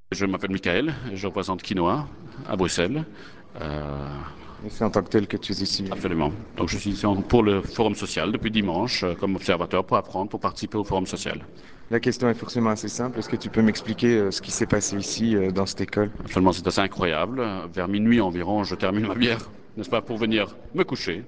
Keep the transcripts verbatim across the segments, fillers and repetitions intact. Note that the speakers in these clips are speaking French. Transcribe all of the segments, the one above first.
Je m'appelle Michael, je représente Quinoa à Bruxelles. Euh, Et c'est en tant que tel que tu es ici. absolument. Donc je suis ici en- pour le Forum social depuis dimanche euh, comme observateur pour apprendre, pour participer au Forum social. La question est forcément assez simple. Est-ce que tu peux m'expliquer euh, ce qui s'est passé ici euh, dans cette école? Absolument, c'est assez incroyable. Vers minuit environ, je termine ma bière, n'est-ce pas, pour venir me coucher.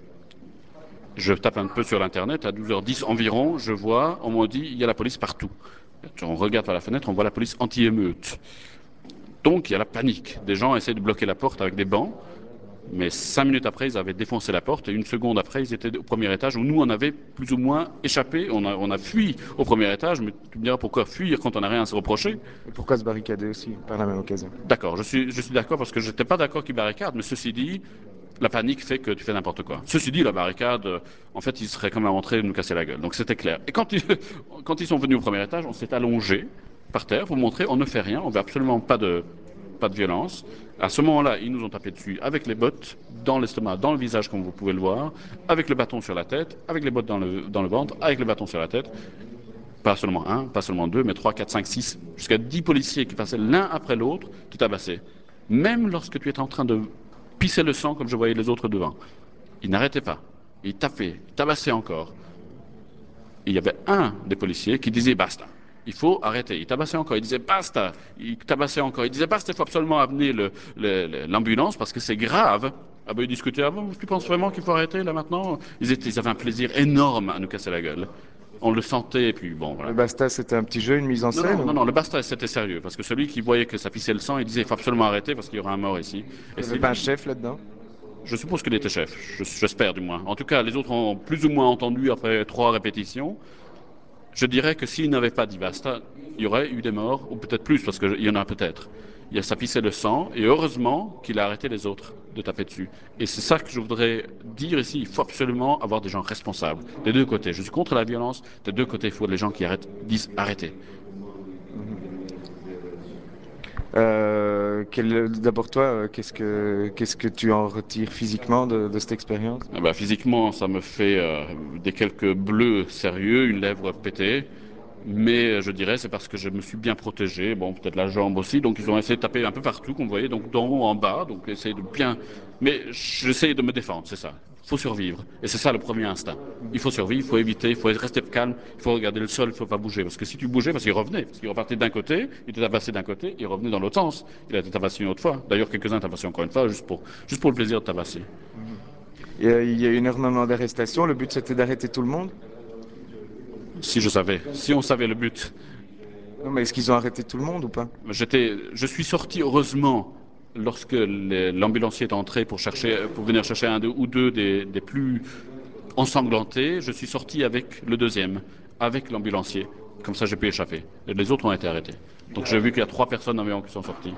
Je tape un peu sur l'Internet, à douze heures dix environ, je vois, on m'a dit, il y a la police partout. On regarde par la fenêtre, on voit la police anti-émeute. Donc il y a la panique. Des gens essaient de bloquer la porte avec des bancs. Mais cinq minutes après, ils avaient défoncé la porte et une seconde après, ils étaient au premier étage où nous, on avait plus ou moins échappé. On a, on a fui au premier étage, mais tu me diras pourquoi fuir quand on n'a rien à se reprocher. Et pourquoi se barricader aussi par la même occasion? D'accord, je suis, je suis d'accord parce que je n'étais pas d'accord qu'ils barricadent, mais ceci dit, la panique fait que tu fais n'importe quoi. Ceci dit, la barricade, euh, en fait, ils seraient quand même rentrés de nous casser la gueule. Donc c'était clair. Et quand ils, quand ils sont venus au premier étage, on s'est allongé par terre pour montrer on ne fait rien, on veut absolument pas de, pas de violence. À ce moment-là, ils nous ont tapé dessus avec les bottes dans l'estomac, dans le visage, comme vous pouvez le voir, avec le bâton sur la tête, avec les bottes dans le, dans le ventre, avec le bâton sur la tête. Pas seulement un, pas seulement deux, mais trois, quatre, cinq, six, jusqu'à dix policiers qui passaient l'un après l'autre, tout tabassaient. Même lorsque tu étais en train de pisser le sang, comme je voyais les autres devant. Ils n'arrêtaient pas. Ils tapaient, ils tabassaient encore. Et il y avait un des policiers qui disait basta. Il faut arrêter. Il tabassait encore. Il disait basta. Il tabassait encore. Il disait basta. Il faut absolument amener le- le- l'ambulance parce que c'est grave. Ah ben, ils discutaient. Ah bon, tu penses vraiment qu'il faut arrêter là maintenant? Ils, étaient, ils avaient un plaisir énorme à nous casser la gueule. On le sentait. Et puis bon, Le voilà. Basta, c'était un petit jeu, une mise en Non, scène non, non, ou... non, le basta, c'était sérieux, parce que celui qui voyait que ça pissait le sang, il disait, il faut absolument arrêter parce qu'il y aura un mort ici. Il Et n'y avait c'est pas un lui, chef là-dedans? je suppose qu'il était chef, j'espère du moins. En tout cas, les autres ont plus ou moins entendu après trois répétitions. Je dirais que s'il n'avait pas dit basta, il y aurait eu des morts, ou peut-être plus, parce qu'il y en a peut-être. Il y a, ça pissait le sang, et heureusement qu'il a arrêté les autres de taper dessus. Et c'est ça que je voudrais dire ici, il faut absolument avoir des gens responsables, des deux côtés. Je suis contre la violence, des deux côtés, il faut les gens qui arrêtent, disent arrêtez. Euh, quel- D'abord toi, euh, qu'est-ce que qu'est-ce que tu en retires physiquement de, de cette expérience? Ah bah, physiquement, ça me fait euh, des quelques bleus sérieux, une lèvre pétée. Mais euh, je dirais c'est parce que je me suis bien protégé, bon peut-être la jambe aussi, donc ils ont essayé de taper un peu partout, comme vous voyez, donc d'en haut en bas, donc essayer de bien. Mais j'essaie de me défendre, c'est ça. Il faut survivre, et c'est ça le premier instinct. Il faut survivre, il faut éviter, il faut rester calme, il faut regarder le sol, il ne faut pas bouger, parce que si tu bougeais, parce qu'il revenait, parce qu'il repartait d'un côté, il était tabassé d'un côté, il revenait dans l'autre sens. Il a été tabassé une autre fois. D'ailleurs quelques-uns tabassés encore une fois, juste pour juste pour le plaisir de tabasser. Et, euh, il y a eu énormément d'arrestations. Le but, c'était d'arrêter tout le monde? Si je savais, si on savait le but. Non, mais est-ce qu'ils ont arrêté tout le monde ou pas? J'étais, je suis sorti heureusement lorsque les- l'ambulancier est entré pour chercher, pour venir chercher un ou deux des, des plus ensanglantés. Je suis sorti avec le deuxième, avec l'ambulancier. Comme ça, j'ai pu échapper. Et les autres ont été arrêtés. Donc j'ai vu qu'il y a trois personnes environ qui sont sorties.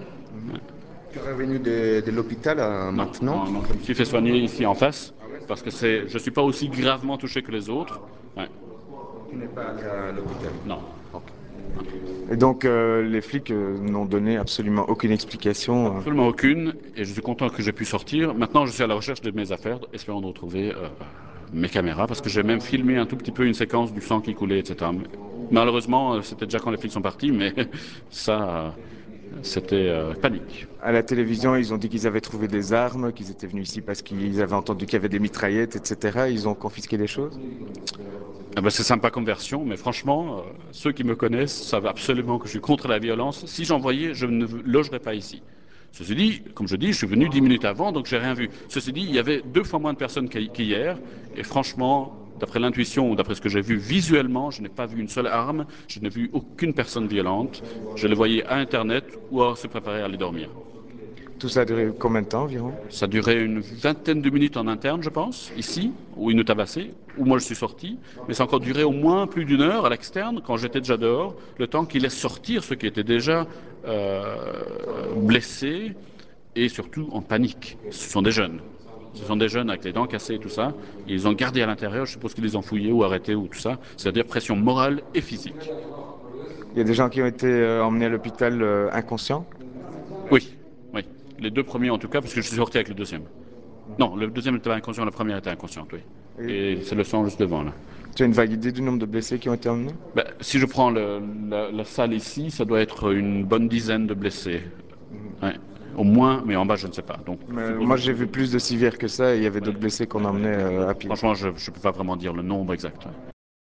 Tu es revenu de, de l'hôpital euh, Non, maintenant? non, non, je me suis fait soigner ici en face parce que c'est, je suis pas aussi gravement touché que les autres. Ouais, Tu n'es pas allé à l'hôpital. non. Ok. Et donc, euh, les flics euh, n'ont donné absolument aucune explication. euh. Absolument aucune, et je suis content que j'ai pu sortir. Maintenant, je suis à la recherche de mes affaires, espérant de retrouver euh, mes caméras, parce que j'ai même filmé un tout petit peu une séquence du sang qui coulait, et cetera. Mais, malheureusement, euh, c'était déjà quand les flics sont partis, mais ça, euh, c'était euh, panique. À la télévision, ils ont dit qu'ils avaient trouvé des armes, qu'ils étaient venus ici parce qu'ils avaient entendu qu'il y avait des mitraillettes, et cetera. Ils ont confisqué des choses. Ah ben, c'est sympa comme version, mais franchement, euh, ceux qui me connaissent savent absolument que je suis contre la violence. Si j'en voyais, je ne logerais pas ici. Ceci dit, comme je dis, je suis venu dix minutes avant, donc j'ai rien vu. Ceci dit, il y avait deux fois moins de personnes qu'hier, et franchement, d'après l'intuition ou d'après ce que j'ai vu visuellement, je n'ai pas vu une seule arme, je n'ai vu aucune personne violente. Je les voyais à Internet ou à se préparer à aller dormir. Tout ça a duré combien de temps environ? Ça durait une vingtaine de minutes en interne, je pense, ici, où ils nous tabassaient, où moi je suis sorti. Mais ça a encore duré au moins plus d'une heure à l'externe, quand j'étais déjà dehors, le temps qu'ils laissent sortir ceux qui étaient déjà euh, blessés et surtout en panique. Ce sont des jeunes. Ce sont des jeunes avec les dents cassées et tout ça. Ils ont gardé à l'intérieur, je suppose qu'ils les ont fouillés ou arrêtés ou tout ça. C'est-à-dire pression morale et physique. Il y a des gens qui ont été euh, emmenés à l'hôpital euh, inconscients. Oui, oui. Les deux premiers en tout cas, parce que je suis sorti avec le deuxième. Non, le deuxième était inconscient, le premier était inconscient, oui. Et c'est le sang juste devant là. Tu as une vague idée du nombre de blessés qui ont été emmenés? Ben, si je prends le- la, la salle ici, ça doit être une bonne dizaine de blessés. Ouais. Au moins, mais en bas, je ne sais pas. Donc, Mais supposons moi, que- j'ai vu plus de civières que ça et il y avait d'autres blessés qu'on emmenait euh, à pied. franchement, je ne peux pas vraiment dire le nombre exact.